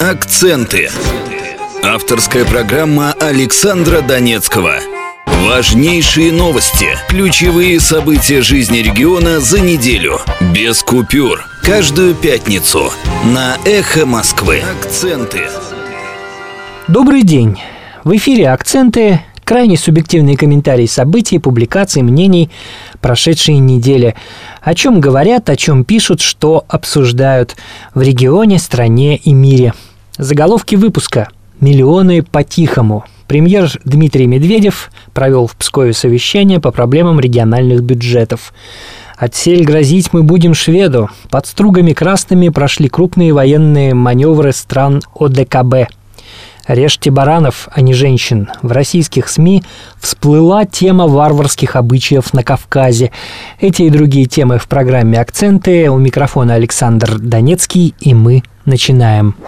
Акценты. Авторская программа Александра Донецкого. Важнейшие новости, ключевые события жизни региона за неделю. Без купюр. Каждую пятницу на Эхо Москвы. Акценты. Добрый день. В эфире «Акценты». Крайне субъективные комментарии событий, публикаций, мнений прошедшей недели. О чем говорят, о чем пишут, что обсуждают в регионе, стране и мире. Заголовки выпуска. Миллионы по-тихому. Премьер Дмитрий Медведев провел в Пскове совещание по проблемам региональных бюджетов. «Отсель грозить мы будем шведу». Под стругами красными прошли крупные военные маневры стран ОДКБ. «Режьте баранов, а не женщин». В российских СМИ всплыла тема варварских обычаев на Кавказе. Эти и другие темы в программе «Акценты». У микрофона Александр Донецкий, и мы начинаем.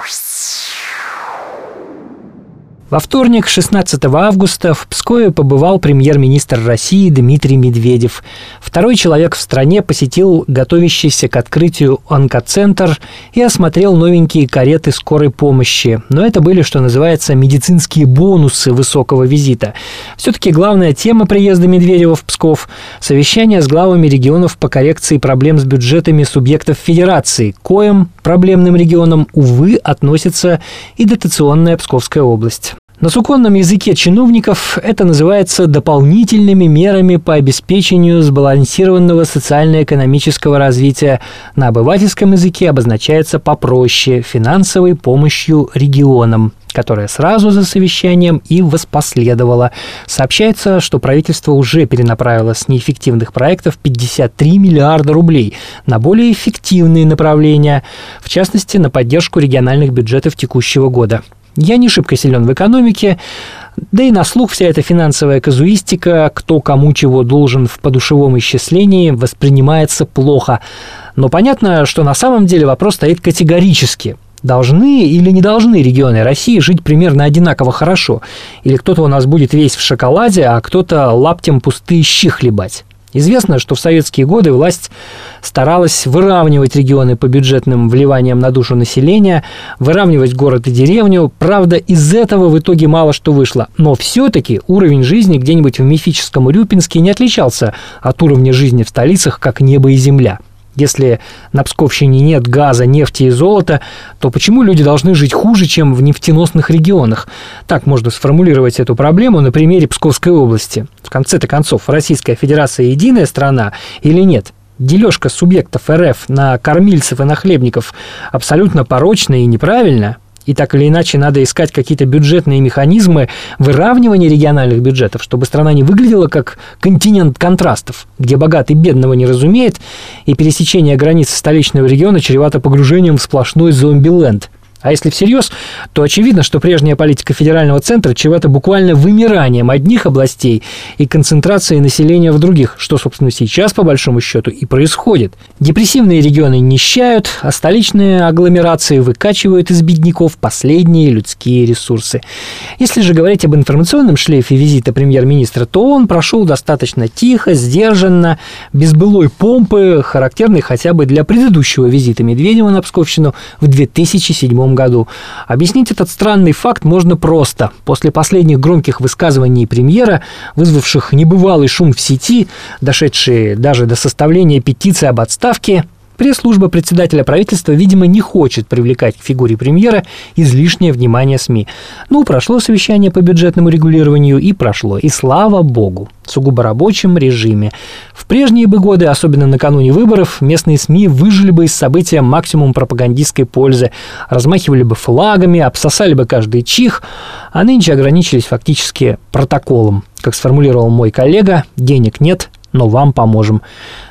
Во вторник, 16 августа, в Пскове побывал премьер-министр России Дмитрий Медведев. Второй человек в стране посетил готовящийся к открытию онкоцентр и осмотрел новенькие кареты скорой помощи. Но это были, что называется, медицинские бонусы высокого визита. Все-таки главная тема приезда Медведева в Псков – совещание с главами регионов по коррекции проблем с бюджетами субъектов федерации. К коим проблемным регионам, увы, относится и дотационная Псковская область. На суконном языке чиновников это называется дополнительными мерами по обеспечению сбалансированного социально-экономического развития. На обывательском языке обозначается попроще – финансовой помощью регионам, которая сразу за совещанием и воспоследовала. Сообщается, что правительство уже перенаправило с неэффективных проектов 53 миллиарда рублей на более эффективные направления, в частности, на поддержку региональных бюджетов текущего года. Я не шибко силен в экономике, да и на слух вся эта финансовая казуистика, кто кому чего должен в подушевом исчислении, воспринимается плохо. Но понятно, что на самом деле вопрос стоит категорически. Должны или не должны регионы России жить примерно одинаково хорошо? Или кто-то у нас будет весь в шоколаде, а кто-то лаптем пустые щи хлебать? Известно, что в советские годы власть старалась выравнивать регионы по бюджетным вливаниям на душу населения, выравнивать город и деревню. Правда, из этого в итоге мало что вышло. Но все-таки уровень жизни где-нибудь в мифическом Урюпинске не отличался от уровня жизни в столицах, как небо и земля. Если на Псковщине нет газа, нефти и золота, то почему люди должны жить хуже, чем в нефтеносных регионах? Так можно сформулировать эту проблему на примере Псковской области. В конце-то концов, Российская Федерация единая страна или нет? Дележка субъектов РФ на кормильцев и нахлебников абсолютно порочна и неправильна. И так или иначе надо искать какие-то бюджетные механизмы выравнивания региональных бюджетов, чтобы страна не выглядела как континент контрастов, где богатый бедного не разумеет, и пересечение границ столичного региона чревато погружением в сплошной зомби-ленд. А если всерьез, то очевидно, что прежняя политика федерального центра чревата буквально вымиранием одних областей и концентрацией населения в других, что, собственно, сейчас, по большому счету, и происходит. Депрессивные регионы нищают, а столичные агломерации выкачивают из бедняков последние людские ресурсы. Если же говорить об информационном шлейфе визита премьер-министра, то он прошел достаточно тихо, сдержанно, без былой помпы, характерной хотя бы для предыдущего визита Медведева на Псковщину в 2007 году. Объяснить этот странный факт можно просто. После последних громких высказываний премьера, вызвавших небывалый шум в сети, дошедшие даже до составления петиции об отставке, пресс-служба председателя правительства, видимо, не хочет привлекать к фигуре премьера излишнее внимание СМИ. Прошло совещание по бюджетному регулированию и прошло. И слава богу, в сугубо рабочем режиме. В прежние бы годы, особенно накануне выборов, местные СМИ выжили бы из события максимум пропагандистской пользы, размахивали бы флагами, обсосали бы каждый чих, а нынче ограничились фактически протоколом. Как сформулировал мой коллега, денег нет, но вам поможем.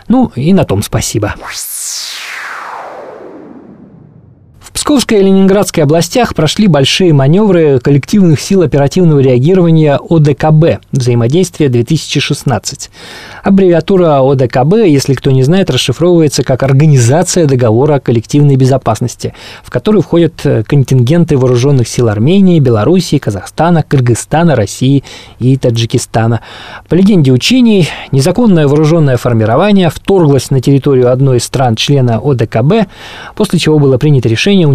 И на том спасибо. В Псковской и Ленинградской областях прошли большие маневры коллективных сил оперативного реагирования ОДКБ «Взаимодействие 2016». Аббревиатура ОДКБ, если кто не знает, расшифровывается как «Организация договора о коллективной безопасности», в которую входят контингенты вооруженных сил Армении, Белоруссии, Казахстана, Кыргызстана, России и Таджикистана. По легенде учений, незаконное вооруженное формирование вторглось на территорию одной из стран-члена ОДКБ, после чего было принято решение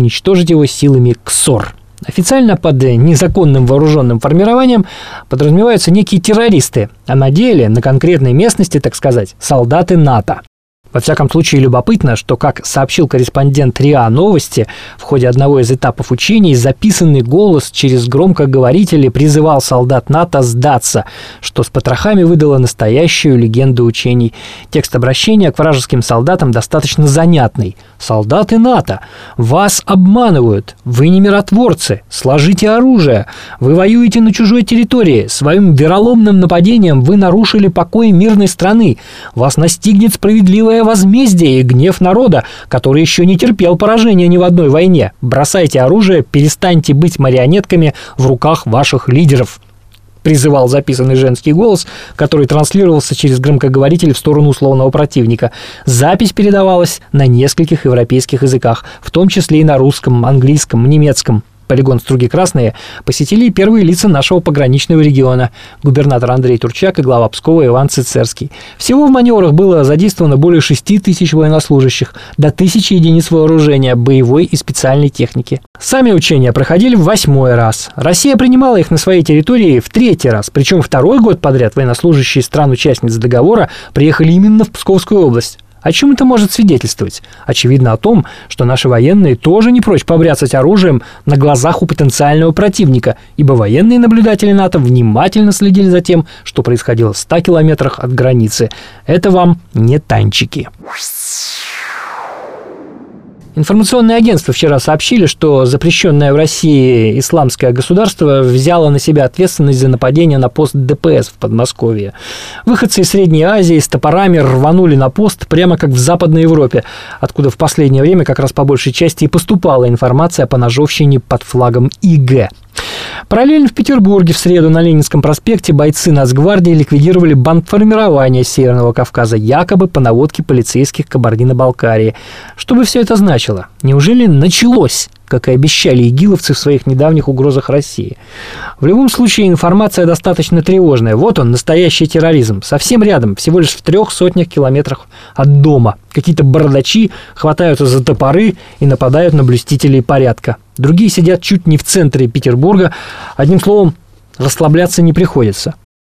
уничтожить его силами КСОР. Официально под незаконным вооруженным формированием подразумеваются некие террористы, а на деле, на конкретной местности, так сказать, солдаты НАТО. Во всяком случае, любопытно, что, как сообщил корреспондент РИА Новости, в ходе одного из этапов учений записанный голос через громкоговорители призывал солдат НАТО сдаться, что с потрохами выдало настоящую легенду учений. Текст обращения к вражеским солдатам достаточно занятный. «Солдаты НАТО, вас обманывают, вы не миротворцы, сложите оружие, вы воюете на чужой территории, своим вероломным нападением вы нарушили покой мирной страны, вас настигнет справедливое возмездие и гнев народа, который еще не терпел поражения ни в одной войне. Бросайте оружие, перестаньте быть марионетками в руках ваших лидеров», призывал записанный женский голос, который транслировался через громкоговоритель в сторону условного противника. Запись передавалась на нескольких европейских языках, в том числе и на русском, английском, немецком. Полигон «Струги Красные» посетили первые лица нашего пограничного региона – губернатор Андрей Турчак и глава Пскова Иван Цицерский. Всего в маневрах было задействовано более 6 тысяч военнослужащих, до 1000 единиц вооружения, боевой и специальной техники. Сами учения проходили в 8-й раз. Россия принимала их на своей территории в 3-й раз, причем 2-й год подряд военнослужащие стран-участниц договора приехали именно в Псковскую область. О чем это может свидетельствовать? Очевидно о том, что наши военные тоже не прочь побряцать оружием на глазах у потенциального противника, ибо военные наблюдатели НАТО внимательно следили за тем, что происходило в 100 километрах от границы. Это вам не танчики. Информационные агентства вчера сообщили, что запрещенное в России исламское государство взяло на себя ответственность за нападение на пост ДПС в Подмосковье. Выходцы из Средней Азии с топорами рванули на пост прямо как в Западной Европе, откуда в последнее время как раз по большей части и поступала информация по ножовщине под флагом ИГ. Параллельно в Петербурге в среду на Ленинском проспекте бойцы Нацгвардии ликвидировали бандформирование Северного Кавказа, якобы по наводке полицейских Кабардино-Балкарии. Что бы все это значило? Неужели началось, как и обещали игиловцы в своих недавних угрозах России? В любом случае, информация достаточно тревожная. Вот он, настоящий терроризм. Совсем рядом, всего лишь в 300 километрах от дома. Какие-то бородачи хватаются за топоры и нападают на блюстителей порядка. Другие сидят чуть не в центре Петербурга. Одним словом, расслабляться не приходится.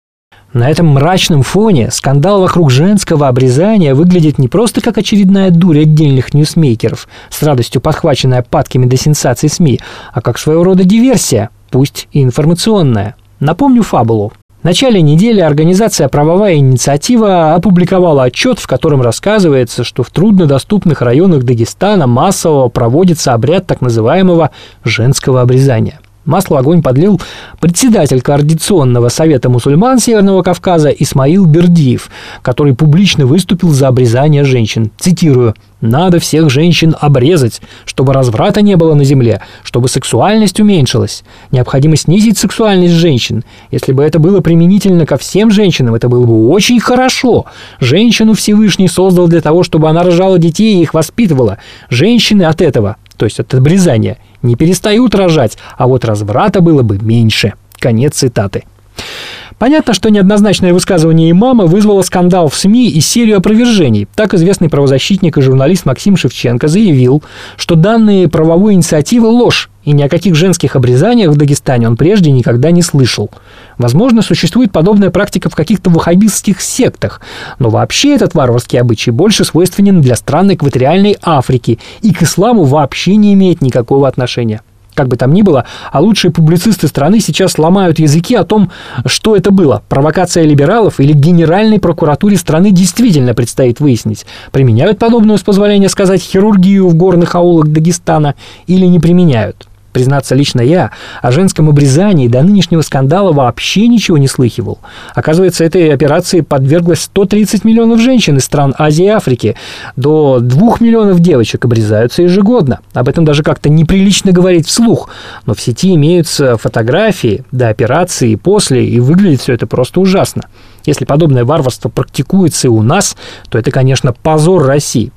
На этом мрачном фоне скандал вокруг женского обрезания выглядит не просто как очередная дурь отдельных ньюсмейкеров, с радостью подхваченная падкими до сенсаций СМИ, а как своего рода диверсия, пусть и информационная. Напомню фабулу. В начале недели организация «Правовая инициатива» опубликовала отчет, в котором рассказывается, что в труднодоступных районах Дагестана массово проводится обряд так называемого женского обрезания. Масло в огонь подлил председатель Координационного совета мусульман Северного Кавказа Исмаил Бердиев, который публично выступил за обрезание женщин. Цитирую: «Надо всех женщин обрезать, чтобы разврата не было на земле, чтобы сексуальность уменьшилась. Необходимо снизить сексуальность женщин. Если бы это было применительно ко всем женщинам, это было бы очень хорошо. Женщину Всевышний создал для того, чтобы она рожала детей и их воспитывала. Женщины от этого, то есть от обрезания, не перестают рожать, а вот разврата было бы меньше». Конец цитаты. Понятно, что неоднозначное высказывание имама вызвало скандал в СМИ и серию опровержений. Так известный правозащитник и журналист Максим Шевченко заявил, что данные правовой инициативы – ложь, и ни о каких женских обрезаниях в Дагестане он прежде никогда не слышал. Возможно, существует подобная практика в каких-то ваххабистских сектах, но вообще этот варварский обычай больше свойственен для стран экваториальной Африки и к исламу вообще не имеет никакого отношения. Как бы там ни было, а лучшие публицисты страны сейчас ломают языки о том, что это было. Провокация либералов или Генеральной прокуратуре страны действительно предстоит выяснить, применяют подобную, с позволения сказать, хирургию в горных аулах Дагестана или не применяют. Признаться, лично я о женском обрезании до нынешнего скандала вообще ничего не слыхивал. Оказывается, этой операции подверглось 130 миллионов женщин из стран Азии и Африки. До 2 миллионов девочек обрезаются ежегодно. Об этом даже как-то неприлично говорить вслух. Но в сети имеются фотографии до операции и после, и выглядит все это просто ужасно. Если подобное варварство практикуется и у нас, то это, конечно, позор России.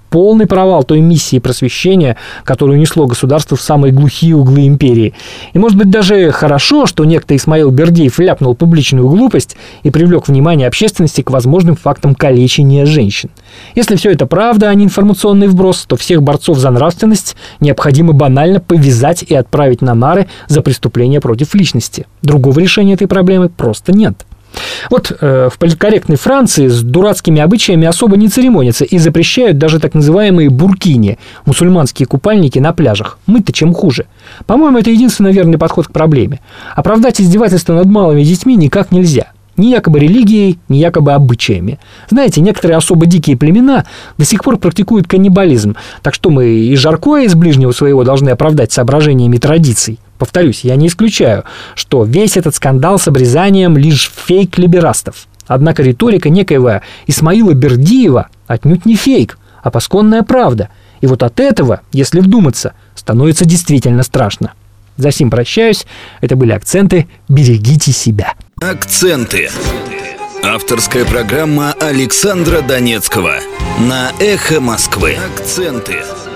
полный провал той миссии просвещения, которую несло государство в самые глухие углы империи. И, может быть, даже хорошо, что некто Исмаил Бердиев ляпнул публичную глупость и привлек внимание общественности к возможным фактам калечения женщин. Если все это правда, а не информационный вброс, то всех борцов за нравственность необходимо банально повязать и отправить на нары за преступления против личности. Другого решения этой проблемы просто нет. Вот в политкорректной Франции с дурацкими обычаями особо не церемонятся и запрещают даже так называемые буркини, мусульманские купальники на пляжах. Мы-то чем хуже. По-моему, это единственный верный подход к проблеме. Оправдать издевательство над малыми детьми никак нельзя. Ни якобы религией, ни якобы обычаями. Знаете, некоторые особо дикие племена до сих пор практикуют каннибализм, так что мы и жаркое из ближнего своего должны оправдать соображениями традиций. Повторюсь, я не исключаю, что весь этот скандал с обрезанием лишь фейк либерастов. Однако риторика некоего Исмаила Бердиева отнюдь не фейк, а посконная правда. И вот от этого, если вдуматься, становится действительно страшно. За сим прощаюсь. Это были акценты. Берегите себя. Акценты. Авторская программа Александра Донецкого на Эхо Москвы. Акценты.